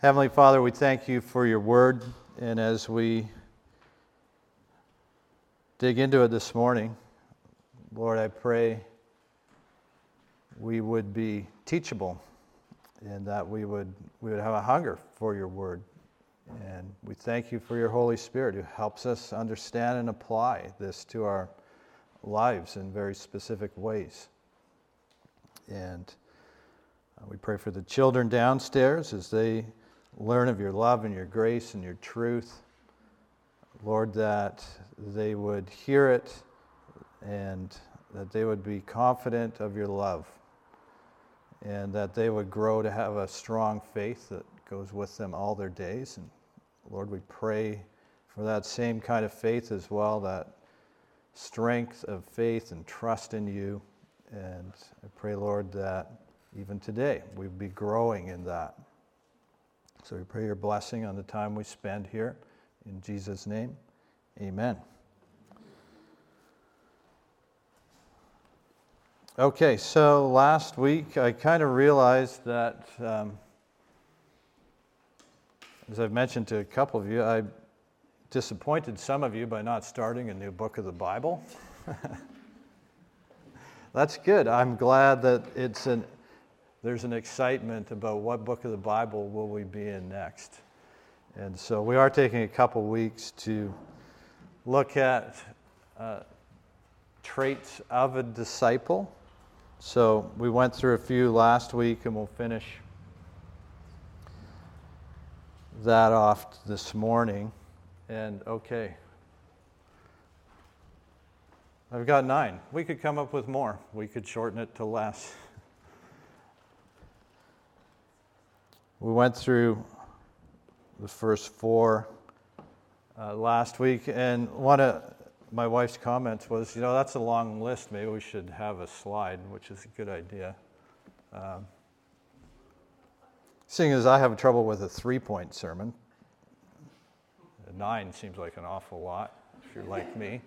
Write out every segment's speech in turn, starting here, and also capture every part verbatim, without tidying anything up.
Heavenly Father, we thank you for your word, and as we dig into it this morning, Lord, I pray we would be teachable and that we would we would have a hunger for your word. And we thank you for your Holy Spirit who helps us understand and apply this to our lives in very specific ways. And we pray for the children downstairs as they learn of your love and your grace and your truth. Lord, that they would hear it and that they would be confident of your love and that they would grow to have a strong faith that goes with them all their days. And Lord, we pray for that same kind of faith as well, that strength of faith and trust in you. And I pray, Lord, that even today we'd be growing in that. So we pray your blessing on the time we spend here. In Jesus' name, amen. Okay, so last week I kind of realized that, um, as I've mentioned to a couple of you, I disappointed some of you by not starting a new book of the Bible. That's good. I'm glad that it's an there's an excitement about what book of the Bible will we be in next. And so we are taking a couple weeks to look at uh, traits of a disciple. So we went through a few last week, and we'll finish that off this morning. And okay, I've got nine. We could come up with more. We could shorten it to less. We went through the first four uh, last week, and one of my wife's comments was, you know, that's a long list. Maybe we should have a slide, which is a good idea. Um, seeing as I have trouble with a three-point sermon, a nine seems like an awful lot if you're like me.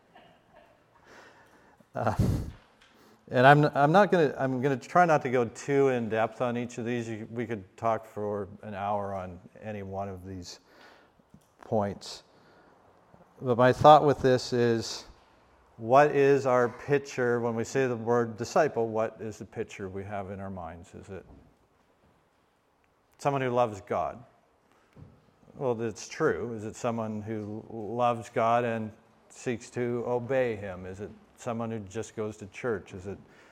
Uh, And I'm I'm not gonna I'm gonna try not to go too in depth on each of these. You, we could talk for an hour on any one of these points. But my thought with this is, what is our picture when we say the word disciple? What is the picture we have in our minds? Is it someone who loves God? Well, that's true. Is it someone who loves God and seeks to obey Him? Is it someone who just goes to church? Is it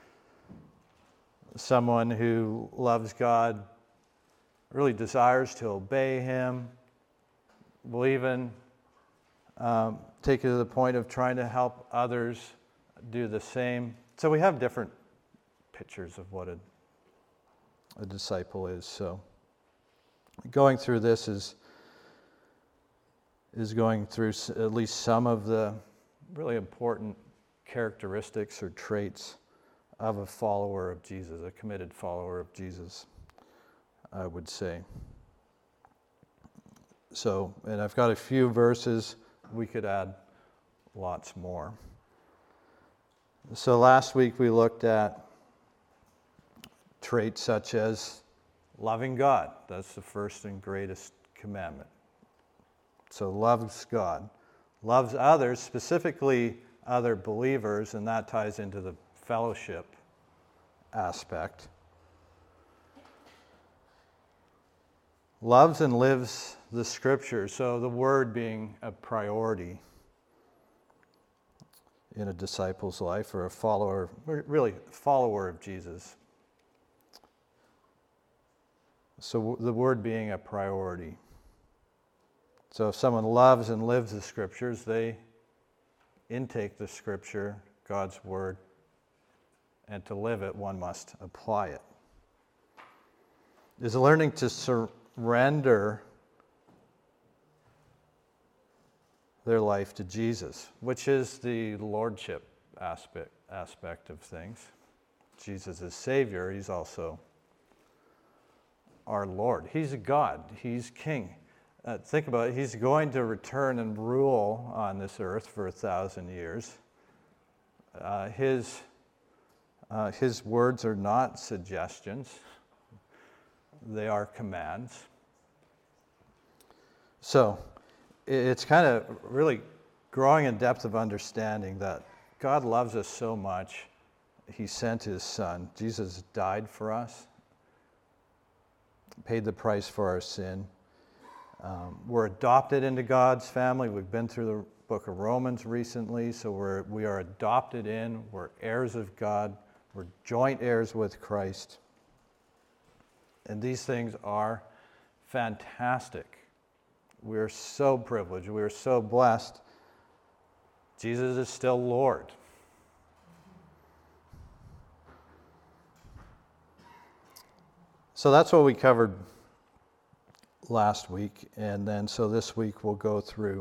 someone who loves God, really desires to obey Him, will even um, take it to the point of trying to help others do the same? So we have different pictures of what a, a disciple is. So going through this is is going through at least some of the really important characteristics or traits of a follower of Jesus, a committed follower of Jesus, I would say. So, and I've got a few verses. We could add lots more. So last week we looked at traits such as loving God. That's the first and greatest commandment. So loves God, loves others, specifically other believers, and that ties into the fellowship aspect. Loves and lives the Scripture, so the Word being a priority in a disciple's life, or a follower, really follower of Jesus. So the Word being a priority. So if someone loves and lives the Scriptures, they intake the Scripture, God's Word, and to live it, one must apply it. Is learning to surrender their life to Jesus, which is the lordship aspect aspect of things. Jesus is Savior. He's also our Lord. He's God. He's King. Uh, think about it. He's going to return and rule on this earth for a thousand years. Uh, his, uh, his words are not suggestions. They are commands. So it's kind of really growing in depth of understanding that God loves us so much, he sent his son. Jesus died for us, paid the price for our sin. Um, we're adopted into God's family. We've been through the book of Romans recently, so we're, we are adopted in. We're heirs of God. We're joint heirs with Christ. And these things are fantastic. We're so privileged. We're so blessed. Jesus is still Lord. So that's what we covered last week. And then so this week we'll go through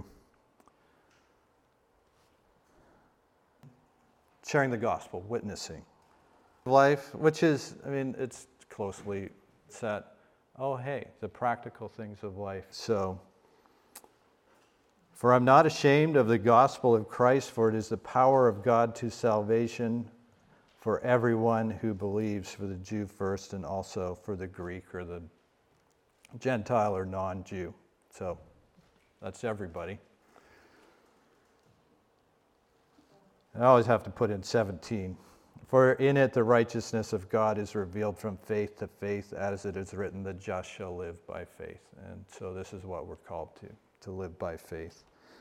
sharing the gospel, witnessing. Life, which is, I mean, it's closely set. Oh, hey, the practical things of life. So, for I'm not ashamed of the gospel of Christ, for it is the power of God to salvation for everyone who believes, for the Jew first and also for the Greek or the Gentile or non-Jew. So, that's everybody. I always have to put in seventeen. For in it the righteousness of God is revealed from faith to faith, as it is written, the just shall live by faith. And so this is what we're called to, to live by faith.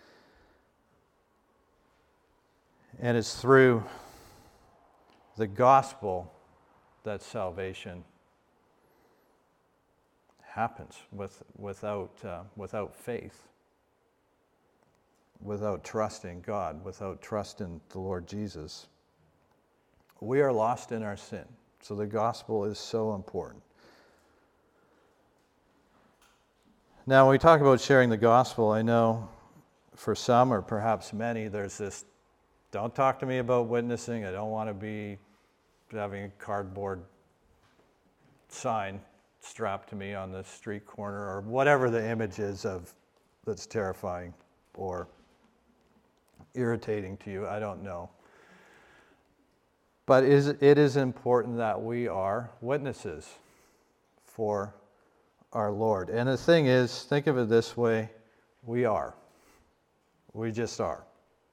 And it's through the gospel that salvation happens. With, without, uh, without faith, without trusting God, without trusting the Lord Jesus, we are lost in our sin. So the gospel is so important. Now, when we talk about sharing the gospel, I know for some, or perhaps many, there's this, don't talk to me about witnessing. I don't want to be having a cardboard sign strapped to me on the street corner, or whatever the image is of that's terrifying or irritating to you. I don't know. But it is important that we are witnesses for our Lord. And the thing is, think of it this way, we are. We just are.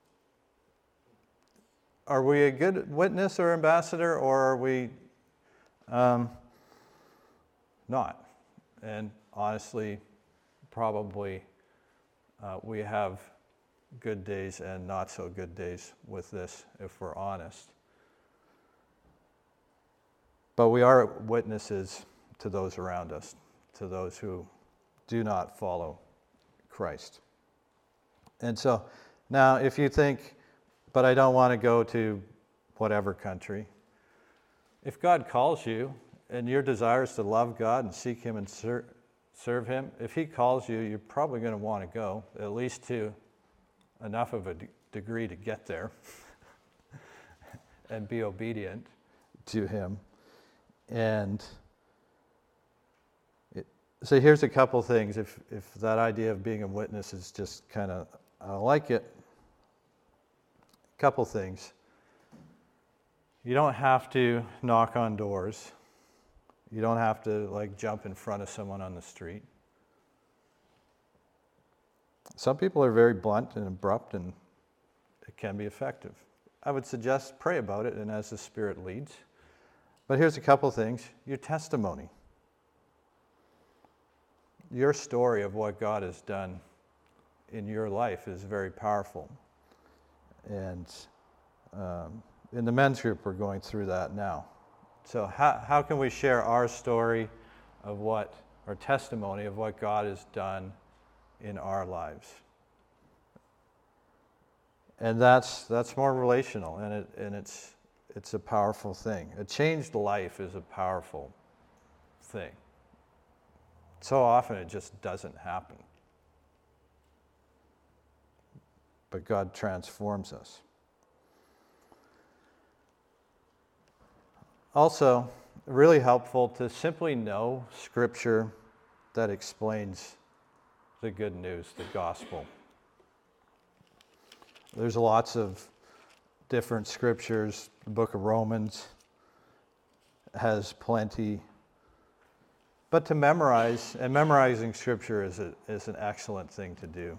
Are we a good witness or ambassador, or are we um, not? And honestly, probably uh, we have good days and not so good days with this, if we're honest. But we are witnesses to those around us, to those who do not follow Christ. And so, now if you think, but I don't want to go to whatever country, if God calls you and your desire is to love God and seek Him and ser- serve Him, if He calls you, you're probably going to want to go, at least to enough of a d- degree to get there and be obedient to Him. And it, so here's a couple things. If if that idea of being a witness is just kind of, I don't like it. A couple things. You don't have to knock on doors. You don't have to like jump in front of someone on the street. Some people are very blunt and abrupt, and it can be effective. I would suggest pray about it, and as the Spirit leads. But here's a couple things. Your testimony. Your story of what God has done in your life is very powerful. And um, in the men's group, we're going through that now. So how, how can we share our story of what, our testimony of what God has done in our lives? And that's that's more relational, and it and it's it's a powerful thing. A changed life is a powerful thing. So often it just doesn't happen. But God transforms us. Also, really helpful to simply know Scripture that explains the good news, the gospel. There's lots of different scriptures. The book of Romans has plenty but to memorize, and memorizing Scripture is, a, is an excellent thing to do.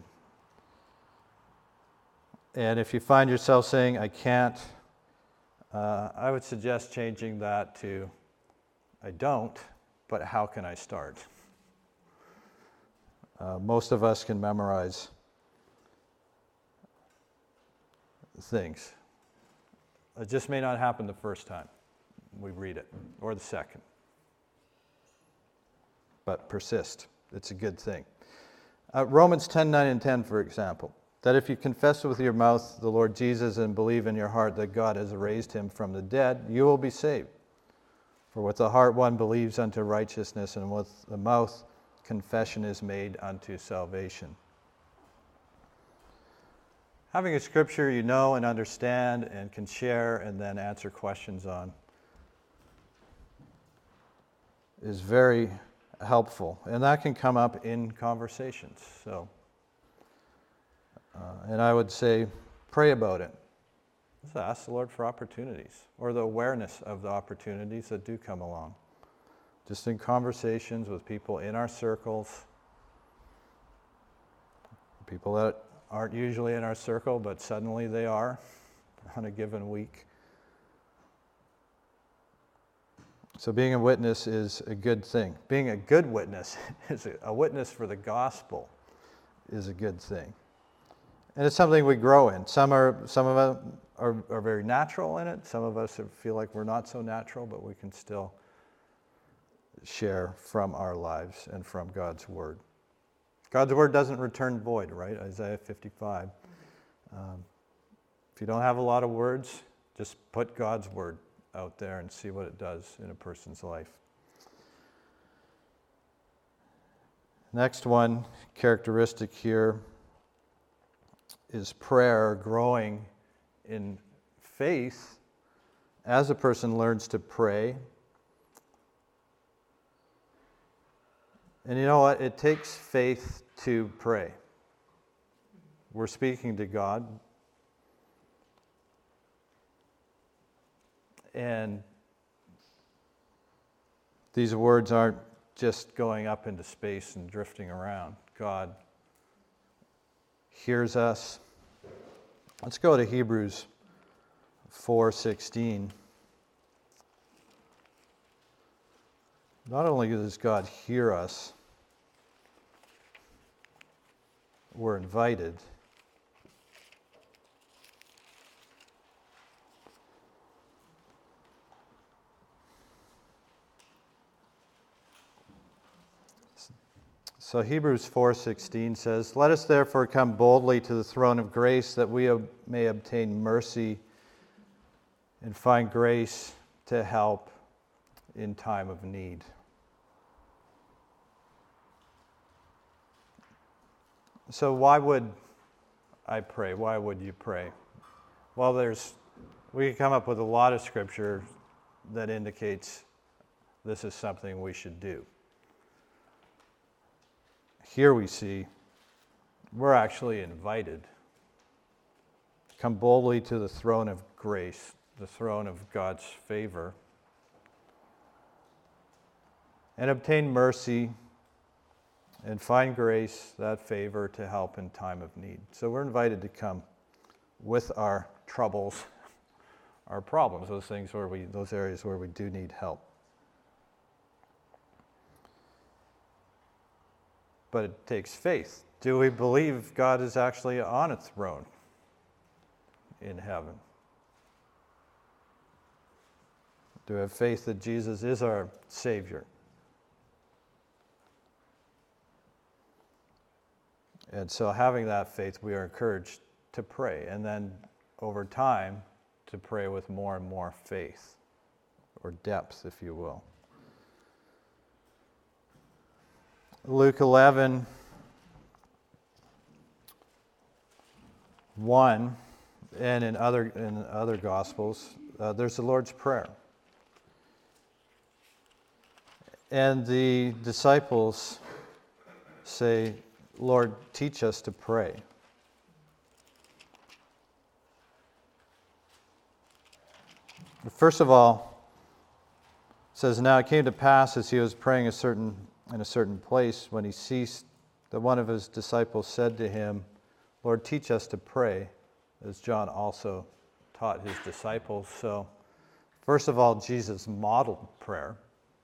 And if you find yourself saying, I can't, uh, I would suggest changing that to, I don't, but how can I start? Uh, most of us can memorize things. It just may not happen the first time we read it, or the second. But persist. It's a good thing. Uh, Romans ten, nine, and ten, for example, that if you confess with your mouth the Lord Jesus and believe in your heart that God has raised him from the dead, you will be saved. For with the heart one believes unto righteousness, and with the mouth confession is made unto salvation. Having a scripture you know and understand and can share and then answer questions on is very helpful. And that can come up in conversations. So, uh, and I would say, pray about it. Just ask the Lord for opportunities, or the awareness of the opportunities that do come along. Just in conversations with people in our circles, people that aren't usually in our circle, but suddenly they are on a given week. So being a witness is a good thing. Being a good witness, is a, a witness for the gospel, is a good thing. And it's something we grow in. Some are, some of us are, are very natural in it. Some of us feel like we're not so natural, but we can still share from our lives and from God's word. God's word doesn't return void, right? Isaiah fifty-five. Um, if you don't have a lot of words, just put God's word out there and see what it does in a person's life. Next one, characteristic here, is prayer growing in faith as a person learns to pray. And you know what? It takes faith to pray. We're speaking to God. And these words aren't just going up into space and drifting around. God hears us. Let's go to Hebrews four sixteen. Not only does God hear us, we're invited. So Hebrews four sixteen says, "Let us therefore come boldly to the throne of grace, that we may obtain mercy and find grace to help in time of need." So why would I pray? Why would you pray? Well, there's we can come up with a lot of scripture that indicates this is something we should do. Here we see we're actually invited. Come boldly to the throne of grace, the throne of God's favor, and obtain mercy and find grace, that favor, to help in time of need. So we're invited to come with our troubles, our problems, those things where we, those areas where we do need help. But it takes faith. Do we believe God is actually on a throne in heaven? Do we have faith that Jesus is our Savior? And so having that faith, we are encouraged to pray. And then over time, to pray with more and more faith, or depth, if you will. Luke eleven, one, and in other, in other Gospels, uh, there's the Lord's Prayer. And the disciples say, "Lord, teach us to pray." First of all, says, "Now it came to pass as he was praying a certain in a certain place, when he ceased, that one of his disciples said to him, 'Lord, teach us to pray, as John also taught his disciples.'" So, first of all, Jesus modeled prayer.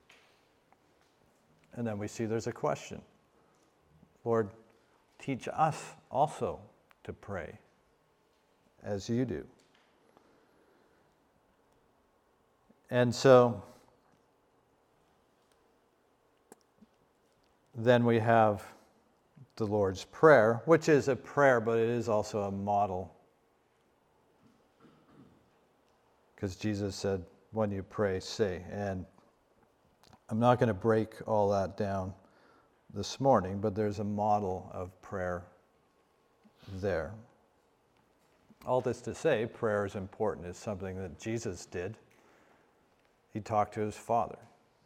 And then we see there's a question. "Lord, teach us also to pray, as you do." And so, then we have the Lord's Prayer, which is a prayer, but it is also a model. Because Jesus said, "When you pray, say." And I'm not going to break all that down this morning, but there's a model of prayer there. All this to say, prayer is important. It's something that Jesus did. He talked to his Father.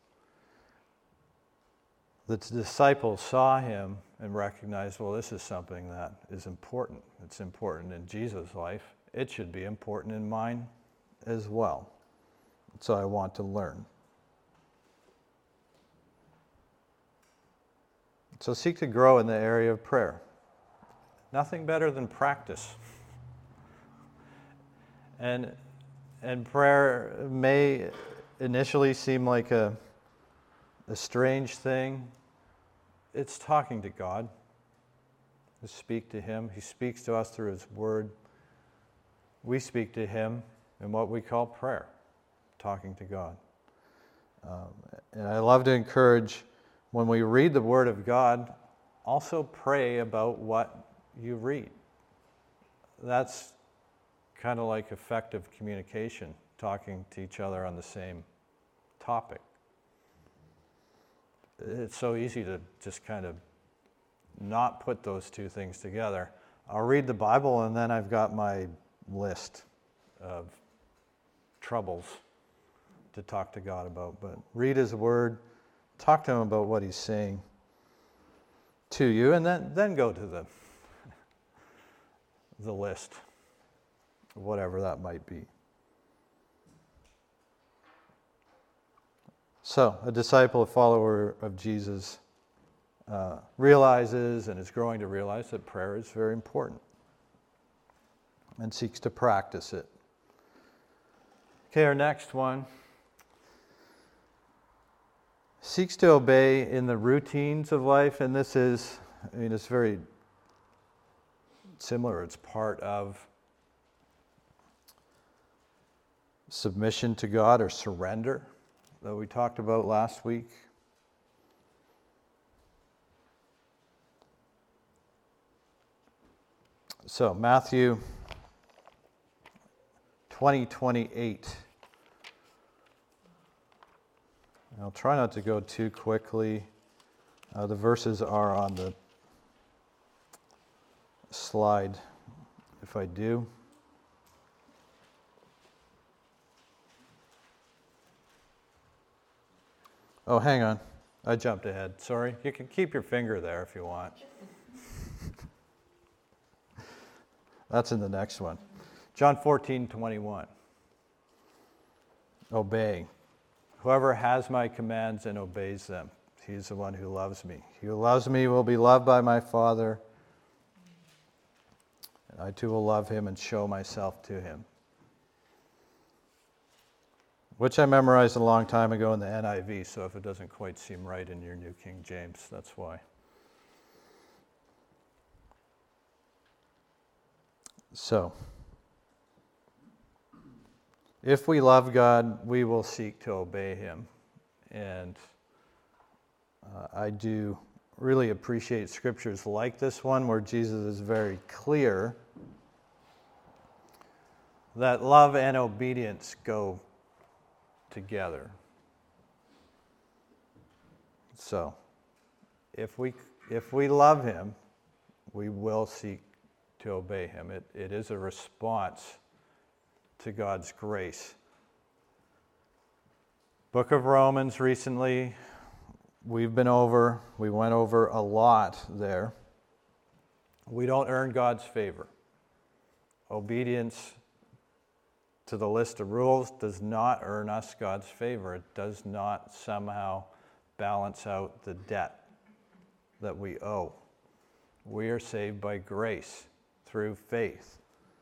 The disciples saw him and recognized, well, this is something that is important. It's important in Jesus' life. It should be important in mine as well. So I want to learn. So seek to grow in the area of prayer. Nothing better than practice. And, and prayer may initially seem like a, a strange thing. It's talking to God. We speak to him. He speaks to us through his word. We speak to him in what we call prayer, talking to God. Um, and I love to encourage, when we read the Word of God, also pray about what you read. That's kind of like effective communication, talking to each other on the same topic. It's so easy to just kind of not put those two things together. I'll read the Bible and then I've got my list of troubles to talk to God about. But read his word, talk to him about what he's saying to you, and then, then go to the, the list, whatever that might be. So, a disciple, a follower of Jesus, uh, realizes and is growing to realize that prayer is very important and seeks to practice it. Okay, our next one. Seeks to obey in the routines of life, and this is, I mean, it's very similar. It's part of submission to God or surrender that we talked about last week. So, Matthew twenty, twenty-eight. I'll try not to go too quickly. Uh, the verses are on the slide if I do. Oh, hang on. I jumped ahead. Sorry. You can keep your finger there if you want. That's in the next one. John fourteen, twenty-one. Obey. Whoever has my commands and obeys them, he's the one who loves me. He who loves me will be loved by my Father, and I too will love him and show myself to him. Which I memorized a long time ago in the N I V, so if it doesn't quite seem right in your New King James, that's why. So, if we love God, we will seek to obey him. And uh, I do really appreciate scriptures like this one, where Jesus is very clear that love and obedience go together. So, if we if we love him, we will seek to obey him. It it is a response to God's grace. Book of Romans recently, we've been over, we went over a lot there. We don't earn God's favor. Obedience to the list of rules does not earn us God's favor. It does not somehow balance out the debt that we owe. We are saved by grace through faith.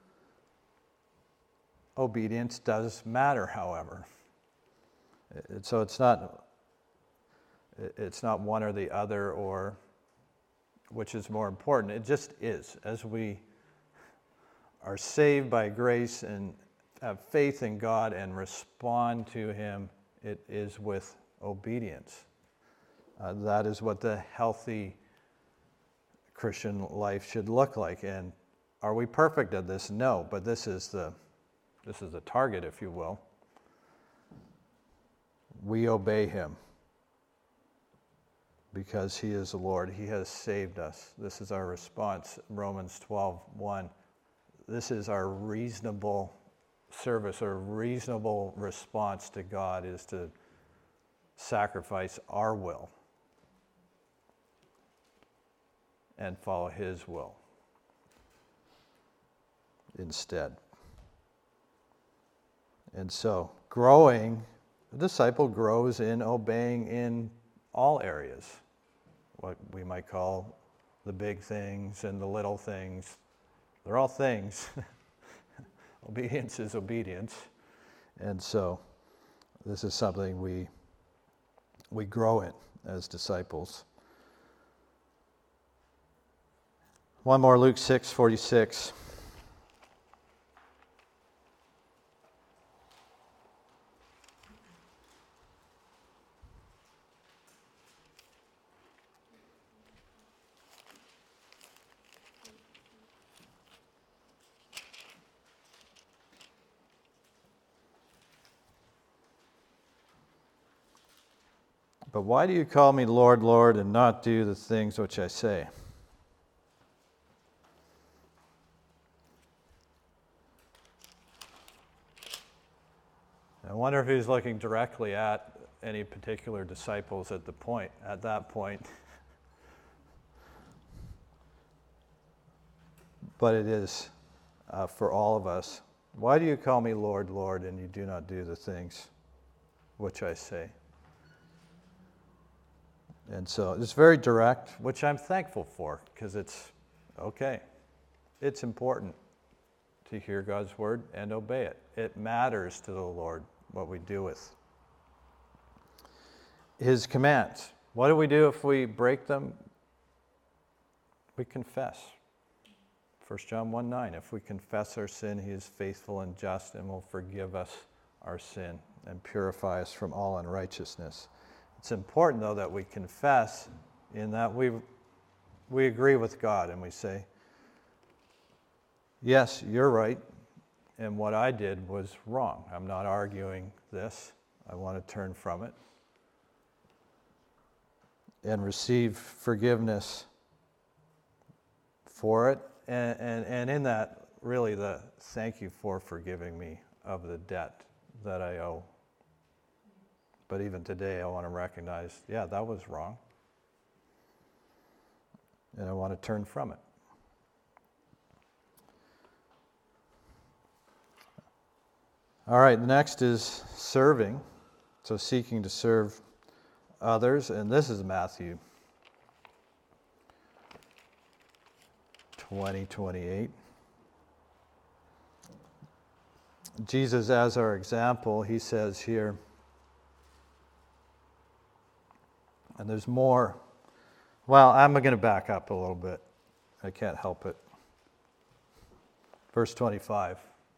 Obedience does matter, however. It, so it's not it's not one or the other, or which is more important. It just is. As we are saved by grace and have faith in God and respond to Him, it is with obedience. Uh, that is what the healthy Christian life should look like. And are we perfect at this? No, but this is the this is the target, if you will. We obey Him because He is the Lord. He has saved us. This is our response. Romans twelve one. This is our reasonable service or reasonable response to God, is to sacrifice our will and follow His will instead. And so, growing, the disciple grows in obeying in all areas, what we might call the big things and the little things. They're all things. Obedience is obedience. And so, this is something we we grow in as disciples. One more, Luke six forty-six. But why do you call me Lord, Lord, and not do the things which I say? I wonder if he's looking directly at any particular disciples at the point, at that point. But it is uh, for all of us. Why do you call me Lord, Lord, and you do not do the things which I say? And so it's very direct, which I'm thankful for, because it's okay. It's important to hear God's word and obey it. It matters to the Lord what we do with His commands. What do we do if we break them? We confess. First John one nine, if we confess our sin, He is faithful and just and will forgive us our sin and purify us from all unrighteousness. It's important, though, that we confess in that we we agree with God and we say, yes, you're right, and what I did was wrong. I'm not arguing this. I want to turn from it and receive forgiveness for it. And, and, and in that, really, the thank you for forgiving me of the debt that I owe. But even today, I want to recognize, yeah, that was wrong. And I want to turn from it. All right, the next is serving. So seeking to serve others. And this is Matthew twenty twenty-eight. Jesus, as our example, he says here, and there's more. Well, I'm going to back up a little bit. I can't help it. Verse twenty-five.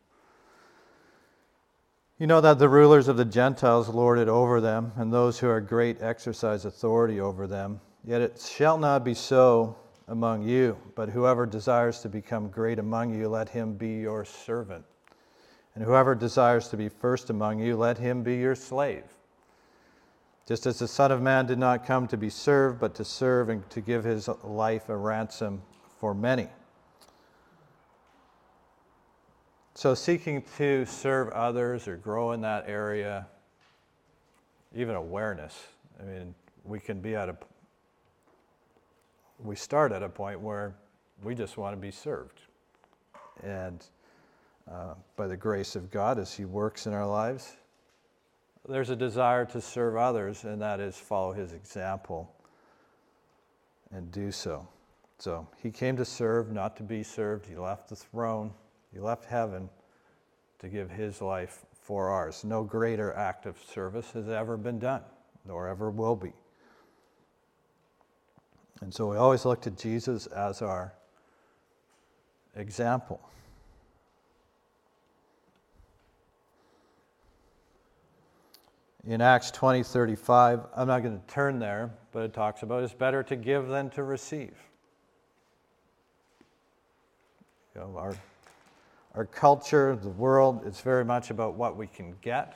You know that the rulers of the Gentiles lord it over them, and those who are great exercise authority over them. Yet it shall not be so among you, but whoever desires to become great among you, let him be your servant. And whoever desires to be first among you, let him be your slave. Just as the Son of Man did not come to be served, but to serve and to give his life a ransom for many. So seeking to serve others or grow in that area, even awareness. I mean, we can be at a, we start at a point where we just want to be served. And uh, by the grace of God as he works in our lives. There's a desire to serve others, and that is follow his example and do so. So he came to serve, not to be served. He left the throne, he left heaven to give his life for ours. No greater act of service has ever been done, nor ever will be. And so we always look to Jesus as our example. In Acts twenty thirty-five, I'm not going to turn there, but it talks about it's better to give than to receive. You know, our, our culture, the world, it's very much about what we can get.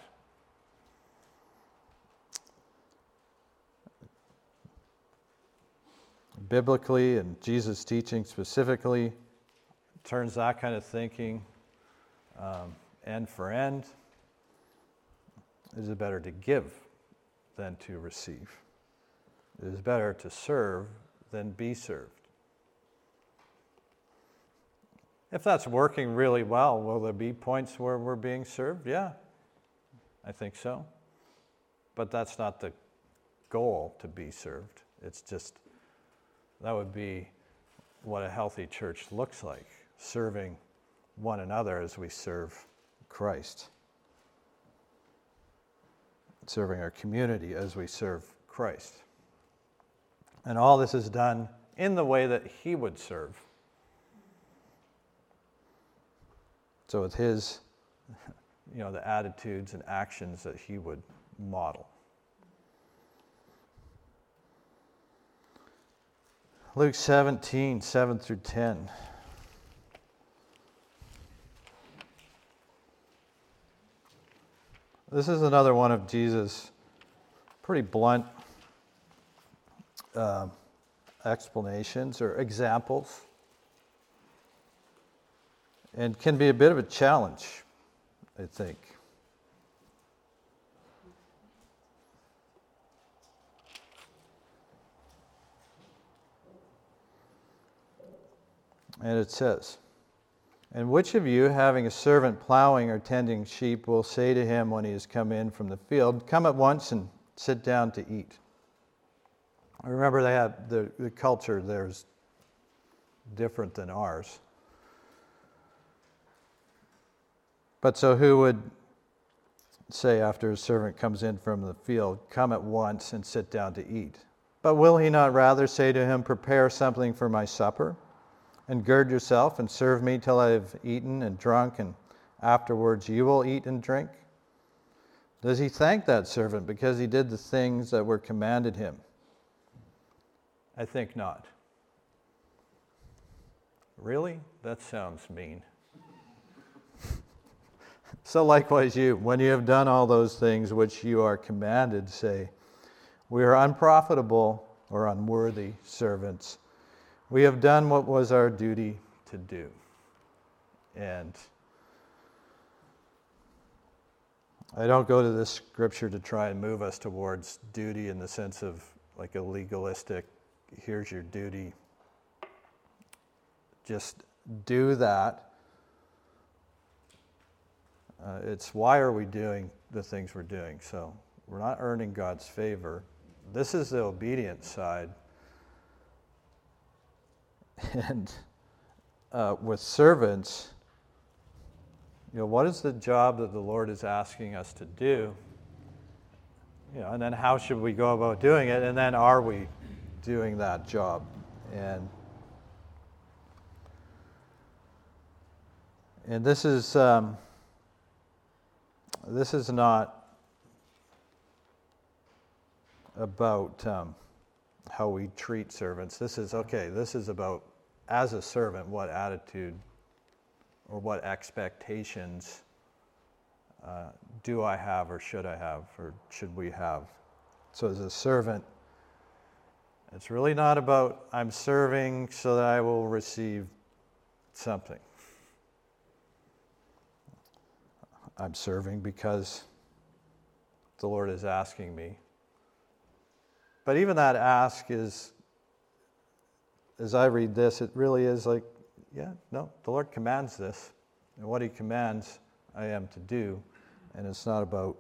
Biblically, and Jesus' teaching specifically, turns that kind of thinking um, end for end. It is better to give than to receive. It is better to serve than be served. If that's working really well, will there be points where we're being served? Yeah, I think so. But that's not the goal, to be served. It's just, that would be what a healthy church looks like, serving one another as we serve Christ. Serving our community as we serve Christ. And all this is done in the way that he would serve. So with his, you know, the attitudes and actions that he would model. Luke seventeen, seven through ten. This is another one of Jesus' pretty blunt uh, explanations or examples, and can be a bit of a challenge, I think. And it says, "And which of you, having a servant plowing or tending sheep, will say to him when he has come in from the field, 'Come at once and sit down to eat'?" I remember they had the, the culture there's different than ours. But so who would say after his servant comes in from the field, "Come at once and sit down to eat"? But will he not rather say to him, "Prepare something for my supper, and gird yourself and serve me till I have eaten and drunk, and afterwards you will eat and drink"? Does he thank that servant because he did the things that were commanded him? I think not. Really? That sounds mean. So likewise you, when you have done all those things which you are commanded, say, "We are unprofitable or unworthy servants. We have done what was our duty to do." And I don't go to this scripture to try and move us towards duty in the sense of like a legalistic, here's your duty, just do that. Uh, it's why are we doing the things we're doing? So we're not earning God's favor. This is the obedient side. And uh, with servants, you know, what is the job that the Lord is asking us to do? You know, and then how should we go about doing it? And then are we doing that job? And and this is um, this is not about um, how we treat servants. This is, okay, this is about, as a servant, what attitude or what expectations uh, do I have or should I have or should we have? So as a servant, it's really not about I'm serving so that I will receive something. I'm serving because the Lord is asking me. But even that ask is, as I read this, it really is like, yeah, no, the Lord commands this. And what he commands, I am to do. And it's not about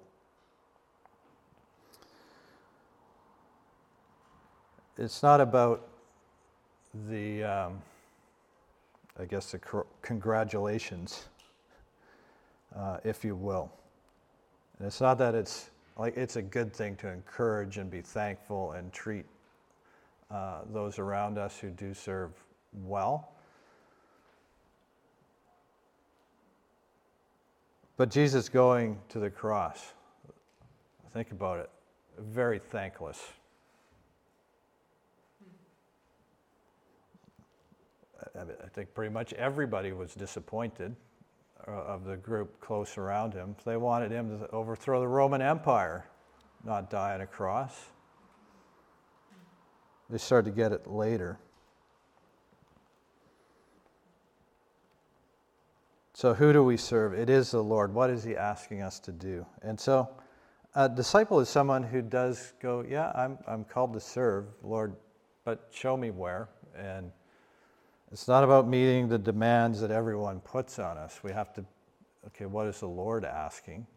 it's not about the um, I guess the cr- congratulations, uh, if you will. And it's not that it's like it's a good thing to encourage and be thankful and treat uh, those around us who do serve well. But Jesus going to the cross, think about it, very thankless. I think pretty much everybody was disappointed uh, of the group close around him. They wanted him to overthrow the Roman Empire, not die on a cross. They started to get it later. So who do we serve? It is the Lord. What is he asking us to do? And so a disciple is someone who does go, yeah, I'm I'm called to serve, Lord, but show me where. And it's not about meeting the demands that everyone puts on us. We have to, okay, what is the Lord asking?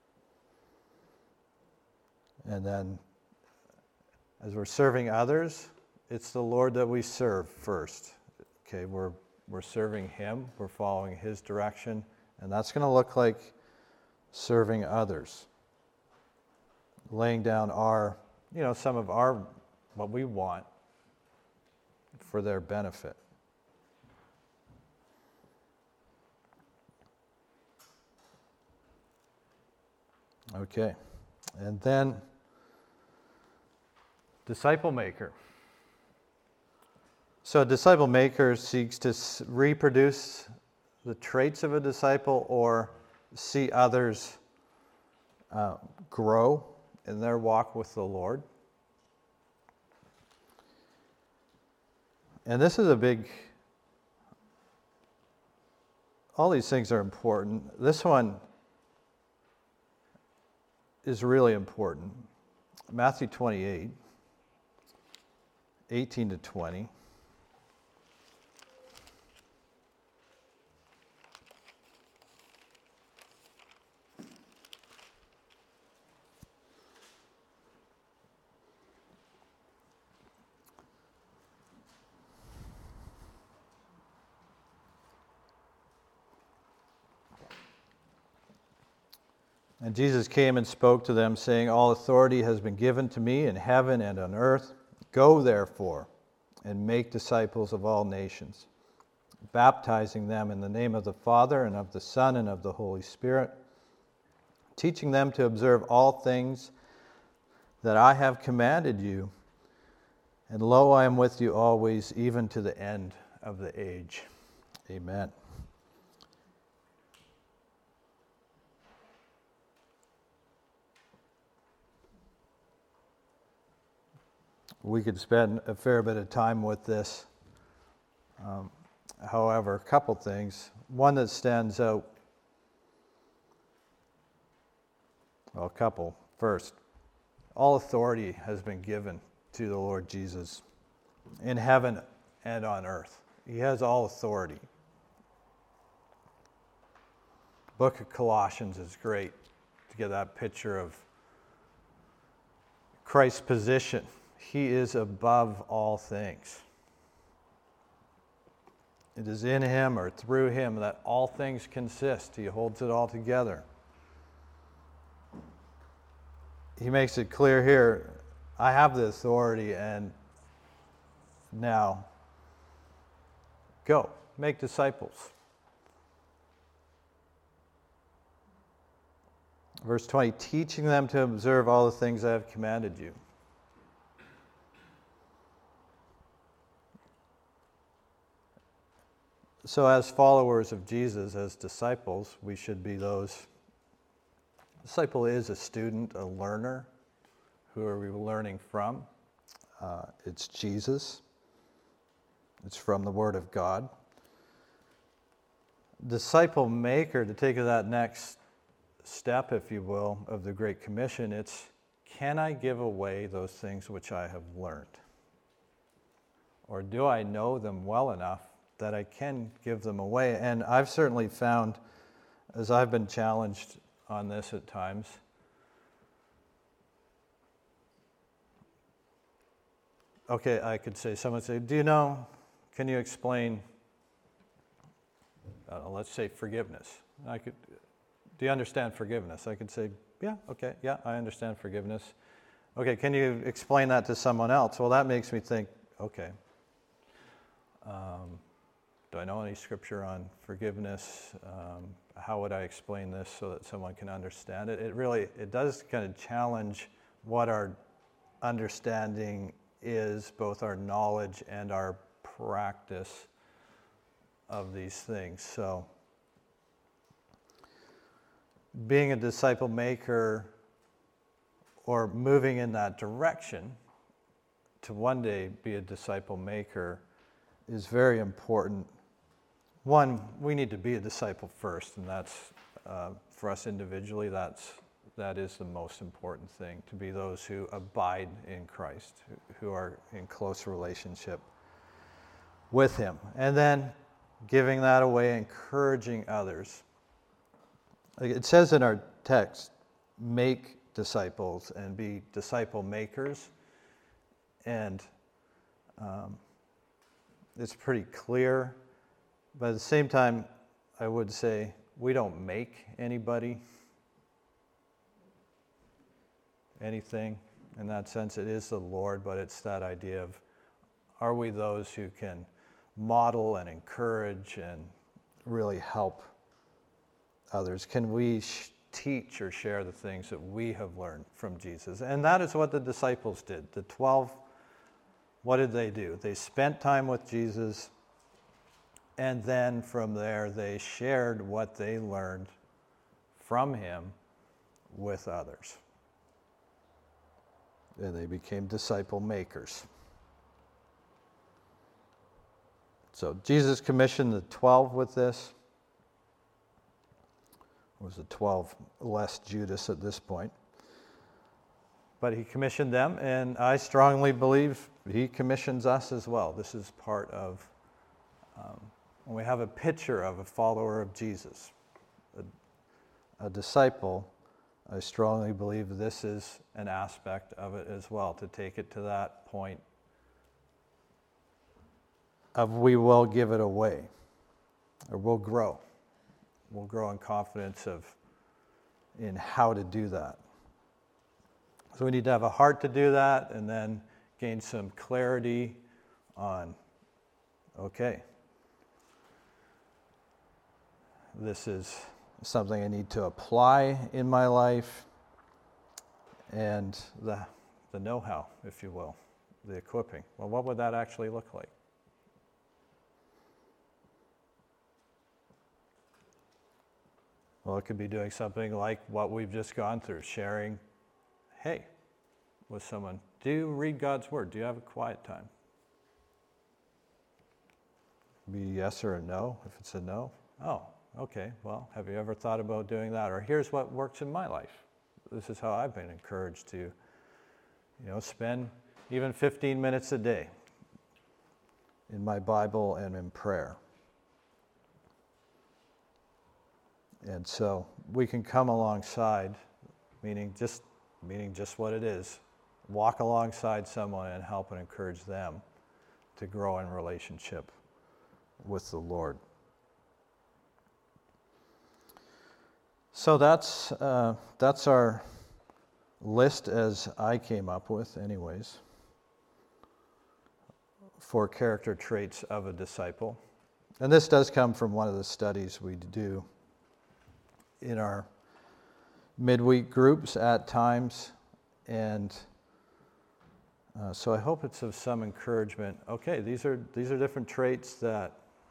And then as we're serving others, it's the Lord that we serve first. Okay, we're We're serving him, we're following his direction, and that's going to look like serving others. Laying down our, you know, some of our, what we want for their benefit. Okay, and then disciple maker. So a disciple maker seeks to reproduce the traits of a disciple or see others uh, grow in their walk with the Lord. And this is a big, all these things are important. This one is really important. Matthew twenty-eight, eighteen to twenty. And Jesus came and spoke to them, saying, all authority has been given to me in heaven and on earth. Go, therefore, and make disciples of all nations, baptizing them in the name of the Father and of the Son and of the Holy Spirit, teaching them to observe all things that I have commanded you. And lo, I am with you always, even to the end of the age. Amen. We could spend a fair bit of time with this. Um, however, a couple things. One that stands out, well, a couple. First, all authority has been given to the Lord Jesus in heaven and on earth. He has all authority. The book of Colossians is great to get that picture of Christ's position. He is above all things. It is in him or through him that all things consist. He holds it all together. He makes it clear here, I have the authority, and now go, make disciples. Verse twenty, teaching them to observe all the things I have commanded you. So as followers of Jesus, as disciples, we should be those. Disciple is a student, a learner. Who are we learning from? Uh, it's Jesus. It's from the Word of God. Disciple maker, to take that next step, if you will, of the Great Commission, it's, can I give away those things which I have learned? Or do I know them well enough that I can give them away? And I've certainly found as I've been challenged on this at times, okay, I could say, someone say, do you know, can you explain, uh, let's say forgiveness. I could, do you understand forgiveness? I could say, yeah, okay, yeah, I understand forgiveness. Okay, can you explain that to someone else? Well, that makes me think, okay, um, do I know any scripture on forgiveness? Um, how would I explain this so that someone can understand it? It really, it does kind of challenge what our understanding is, both our knowledge and our practice of these things. So, being a disciple maker or moving in that direction to one day be a disciple maker is very important. One, we need to be a disciple first, and that's, uh, for us individually, that's, that is the most important thing, to be those who abide in Christ, who, who are in close relationship with Him. And then giving that away, encouraging others. It says in our text, make disciples and be disciple makers. And um, it's pretty clear. But at the same time, I would say we don't make anybody anything. In that sense, it is the Lord, but it's that idea of, are we those who can model and encourage and really help others? Can we sh- teach or share the things that we have learned from Jesus? And that is what the disciples did. The twelve, what did they do? They spent time with Jesus, and then from there they shared what they learned from Him with others. And they became disciple makers. So Jesus commissioned the twelve with this. It was the twelve less Judas at this point. But He commissioned them, and I strongly believe He commissions us as well. This is part of, um, when we have a picture of a follower of Jesus, a, a disciple, I strongly believe this is an aspect of it as well, to take it to that point of we will give it away, or we'll grow. We'll grow in confidence of in how to do that. So we need to have a heart to do that, and then gain some clarity on, okay, this is something I need to apply in my life, and the the know-how, if you will, the equipping. Well, what would that actually look like? Well, it could be doing something like what we've just gone through, sharing, hey, with someone, do you read God's Word? Do you have a quiet time? Be yes or a no. If it's a no, oh, okay, well, have you ever thought about doing that? Or here's what works in my life. This is how I've been encouraged to, you know, spend even fifteen minutes a day in my Bible and in prayer. And so we can come alongside, meaning just meaning just what it is, walk alongside someone and help and encourage them to grow in relationship with the Lord. So that's uh, that's our list as I came up with, anyways, for character traits of a disciple. And this does come from one of the studies we do in our midweek groups at times, and uh, so I hope it's of some encouragement. Okay, these are these are different traits that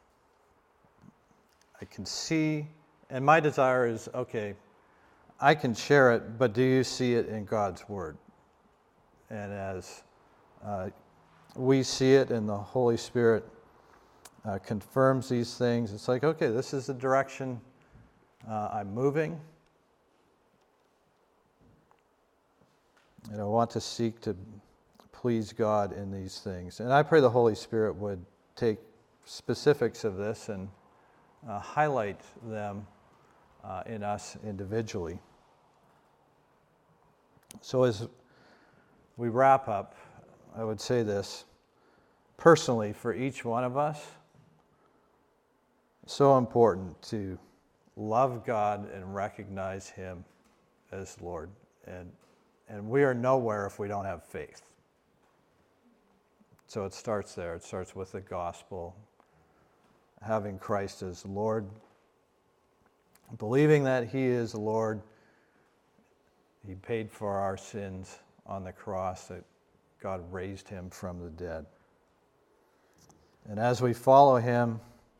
I can see, and my desire is, okay, I can share it, but do you see it in God's Word? And as uh, we see it, and the Holy Spirit uh, confirms these things, it's like, okay, this is the direction Uh, I'm moving, and I want to seek to please God in these things. And I pray the Holy Spirit would take specifics of this and uh, highlight them uh, in us individually. So as we wrap up, I would say this. Personally, for each one of us, so important to love God and recognize Him as Lord. And, and we are nowhere if we don't have faith. So it starts there. It starts with the gospel, having Christ as Lord, believing that He is Lord. He paid for our sins on the cross, that God raised Him from the dead. And as we follow Him,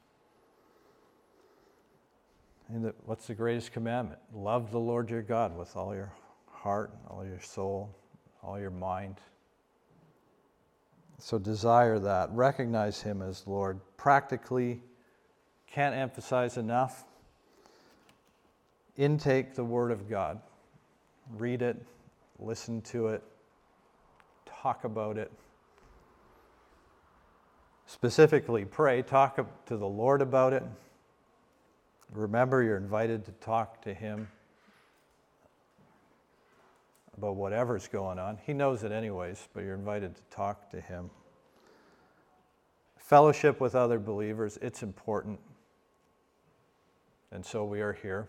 and the, what's the greatest commandment? Love the Lord your God with all your heart, all your soul, all your mind. So desire that. Recognize Him as Lord. Practically, can't emphasize enough, intake the Word of God. Read it, listen to it, talk about it. Specifically, pray, talk to the Lord about it. Remember, you're invited to talk to Him about whatever's going on. He knows it anyways, but you're invited to talk to Him. Fellowship with other believers, it's important. And so we are here.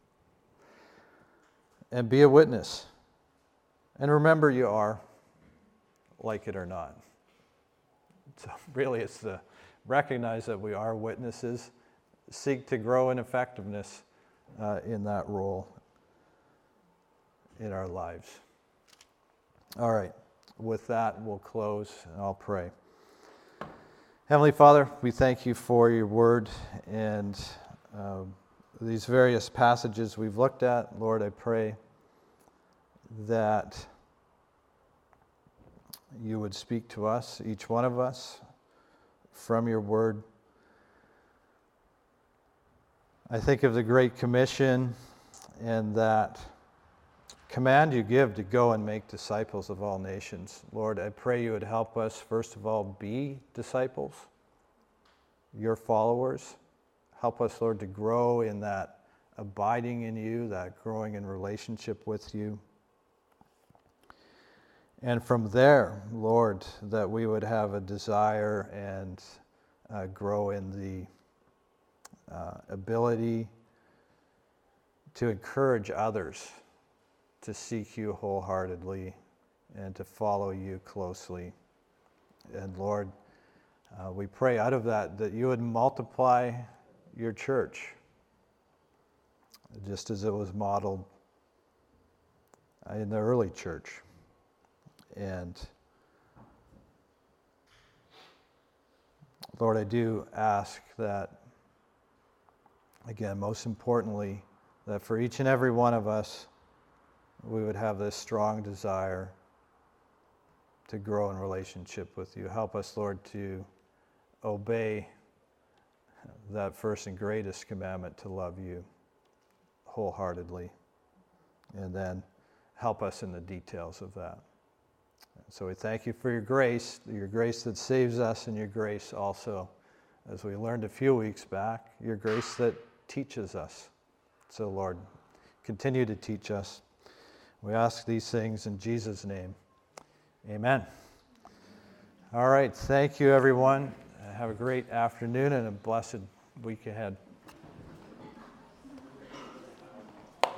And be a witness. And remember, you are, like it or not. So really, it's to recognize that we are witnesses, seek to grow in effectiveness uh, in that role in our lives. All right, with that, we'll close and I'll pray. Heavenly Father, we thank You for Your word and um, these various passages we've looked at. Lord, I pray that You would speak to us, each one of us, from Your word. I think of the Great Commission and that command You give to go and make disciples of all nations. Lord, I pray You would help us, first of all, be disciples, Your followers. Help us, Lord, to grow in that abiding in You, that growing in relationship with You. And from there, Lord, that we would have a desire and uh, grow in the uh, ability to encourage others to seek You wholeheartedly and to follow You closely. And Lord, uh, we pray out of that that You would multiply Your church, just as it was modeled in the early church. And Lord, I do ask that, again, most importantly, that for each and every one of us, we would have this strong desire to grow in relationship with You. Help us, Lord, to obey that first and greatest commandment, to love You wholeheartedly. And then help us in the details of that. So we thank You for Your grace, Your grace that saves us, and Your grace also, as we learned a few weeks back, Your grace that teaches us. So Lord, continue to teach us. We ask these things in Jesus' name. Amen. All right, thank you, everyone. Have a great afternoon and a blessed week ahead.